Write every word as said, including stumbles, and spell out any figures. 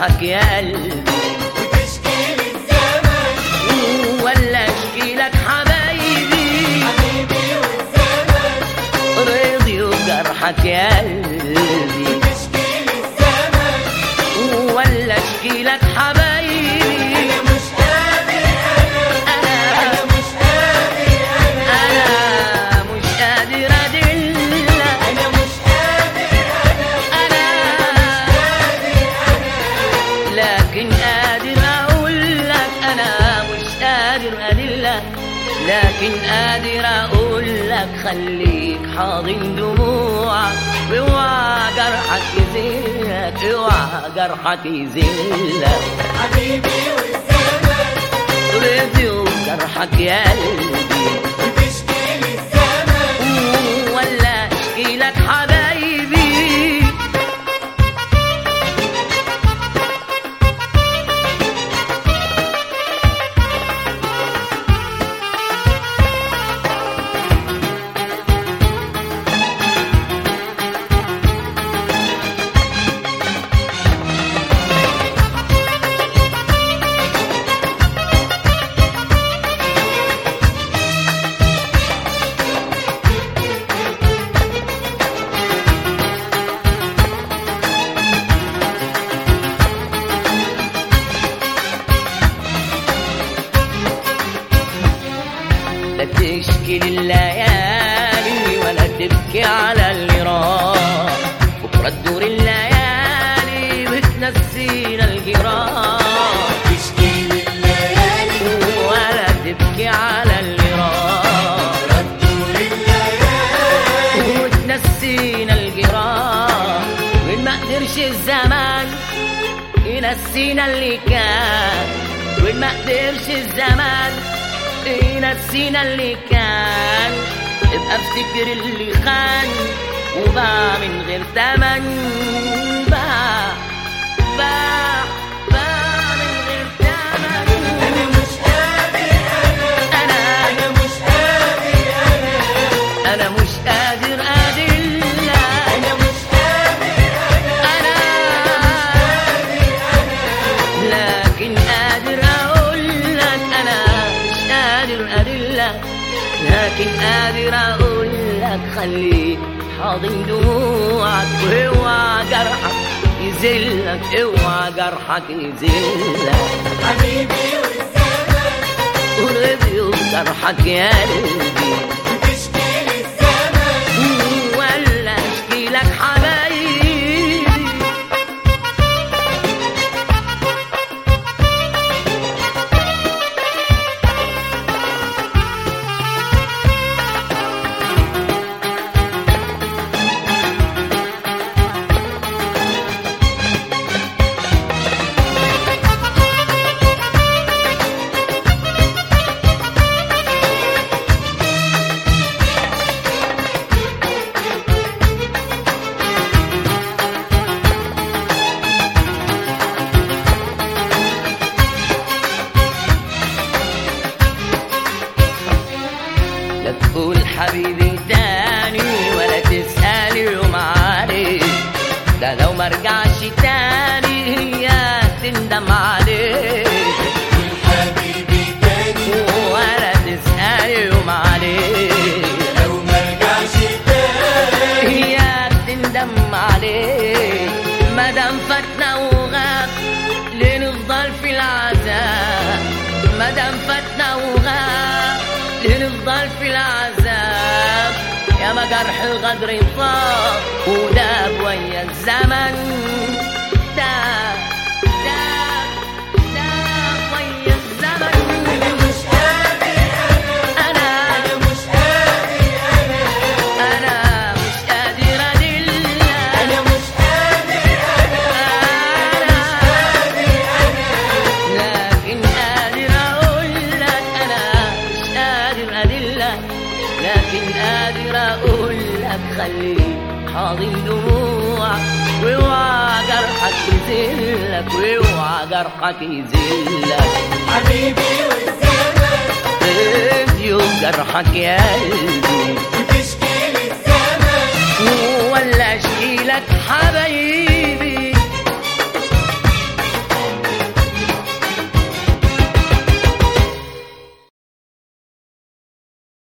جرحك يا قلبي وتشكي لي الزمن ولا اشكي لك حبايبي حبيبي والزمن رضي وجرحك يا قلبي وتشكي لي الزمن ولا اشكي لك حبايبي أنا مش قادر أنا أنا مش قادر أنا انا مش قادر ادلك أنا مش قادر أنا انا لكن قادر اقول لك انا مش قادر ادلك لكن قادر اقول لك خليك حاضن دموعك اوعى جرحك يذلك اوعى جرحك يذلك حبيبي والزمن رضي وجرحك يا قلبي وتشكي لي الزمن ولا اشكي لك حبايبي لا تشكي لليالي ولا تبكي على اللي راح بكرة تدور الليالي وتنسينا الجراح تشكي لي الليالي ولا تبكي على اللي راح ردوا الليالي وتنسينا الجراح وإن ما قدرش الزمان ينسينا اللي كان وإن ما قدرش الزمان ينسينا اللي كان ابقى افتكر اللي خان وباع من غير تمن باع باع باع من غير تمن أنا مش قادر أنا انا أنا مش قادر أنا انا مش قادر ادلك أنا مش قادر انا لكن قادر اقول لك انا مش قادر ادلك لكن قادر اقول لك خليك حاضن دموعك واوعى جرحك يذلك اوعى جرحك يذلك حبيبي والزمن ورضي وجرحك يا قلبي وتشكي لي الزمن ولا اشكي لك حبايبي لا تقول حبيبي تاني ولا تسأل يوم عليك ده لو مرجعش تاني هي تندم عليك حبيبي تاني ولا تسأل يوم عليك لو مرجعش تاني هي تندم عليك مادام فاتنا وغاب ليه نفضل في العذاب مادام فاتنا وغاب ليه نفضل في العذاب يا ما جرح الغدر طاب وداب ويا الزمن داب داب داب ويا الزمن أنا مش قادر انا أنا مش قادر أنا انا مش قادر ادلك أنا مش قادر أنا لكن قادر اقول لك انا مش قادر ادلك لكن قادر اقول لك خليك حاضن دموعك واوعى جرحك يذلك واوعى جرحك يذلك حبيبي والزمن ابدي وجرحك يا قلبي وتشكي لي الزمن ولا اشكي لك حبايبي